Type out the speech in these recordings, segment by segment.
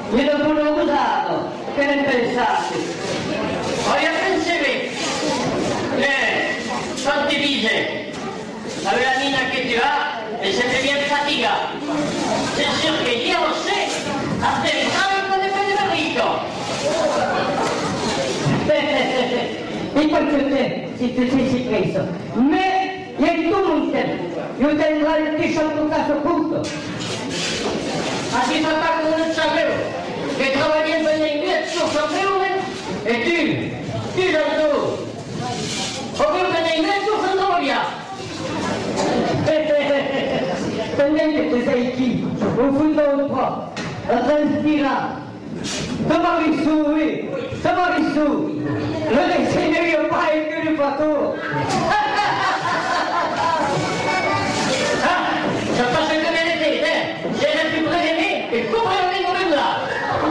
dopo l'ho usato, che ne pensate? Voglio pensare, sono divise. La melanina che ti va e siete bien fatigati. C'est sûr que Dio lo sa, a te carico di Pedrito. E poi si stessi preso. Me, e tu non te. Io tengo il t-shirt occupato punto. Ma si fa parte non sapevo che travagliando in mezzo sapevo e tu non tu. Proprio che nei mezzo sono via. Pendente che sei chi? Un fondo un po', la transpira. Tomari su, non insegno io mai più di fatto. Ça passe comme elle était, j'ai la plus prévenue et comment elle est mourir là.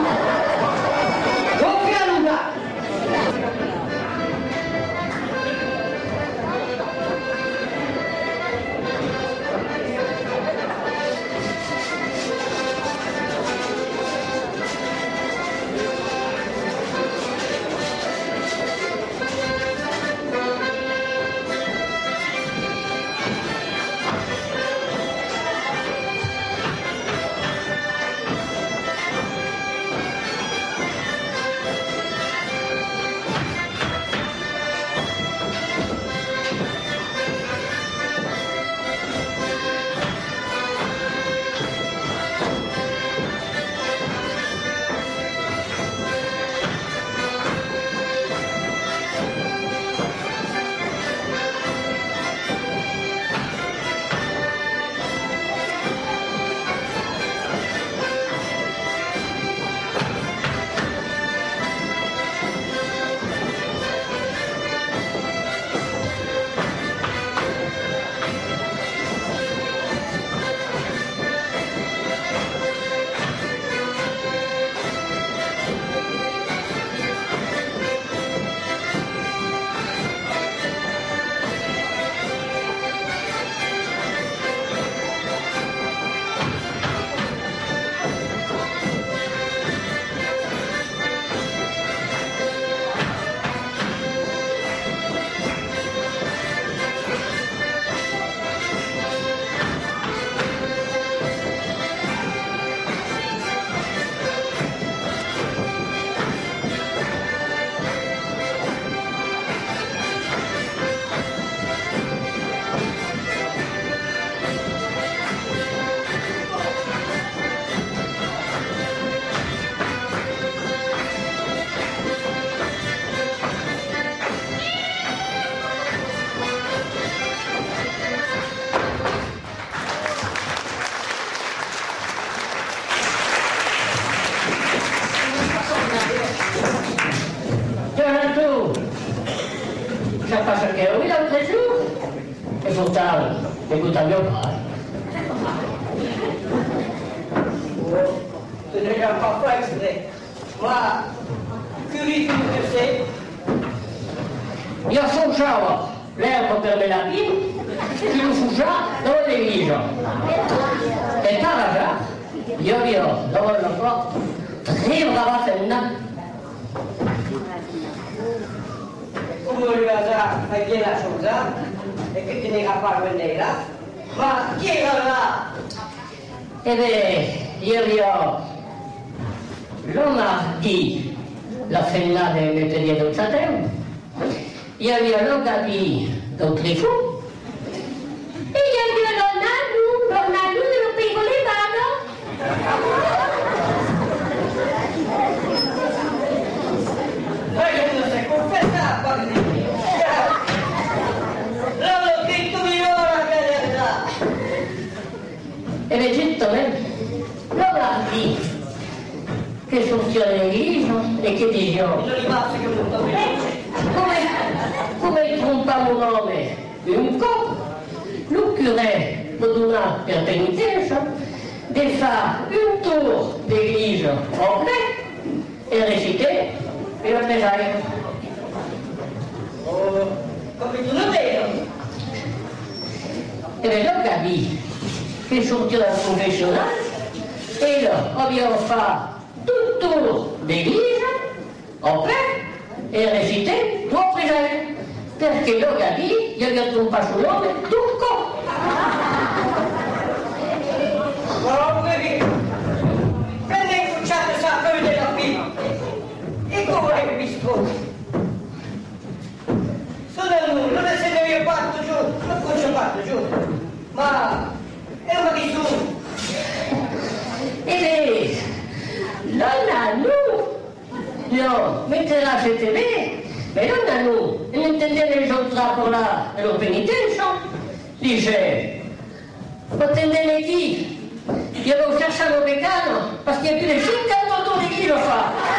Ça passe que oui, l'autre jour. Et pourtant, écoutez bien pas. Ce n'est pas exprès. Moi, curieux que c'est. Io sfociavo l'erba per le lapine, che lo sfociavo dove le viso. E tara io dove lo so, tre la senna. Come lui va a dire la cosa, e che te ne caparve nera, ma chi era là? E beh, io non ha di la fenna del mettere del satellite. Io non capi d'autres fous. E io non lo picolevano. Ma io non si confessa, guardi. L'ho detto io la verità. E l'Egitto, non ha di che funziona in viso e che dicono. Sono rimasti che molto bene. Come trompava un nome un cop, le curé me donna per penitenza di fare un tour d'église complet e reciter e la mesaia. Oh, come tu lo vedi? E vedo capì che sortì dal confessionale e là abbiamo fatto tutto l'église, après, e recite tuo presente, perché lo lì, io gli ho trovato sul nome, Turco. Prende in cucciato il sacco della P e come mi rispondi? Non essendo io fatto giù, non faccio fatto giù, ma è una che su. E beh, donna no, mentre la CTV, ma donna non intendere il giorno per la penitenza, dice, attendere chi? Io devo chercher le becano, parce qu'il y a plus de 50 ans qui le fa.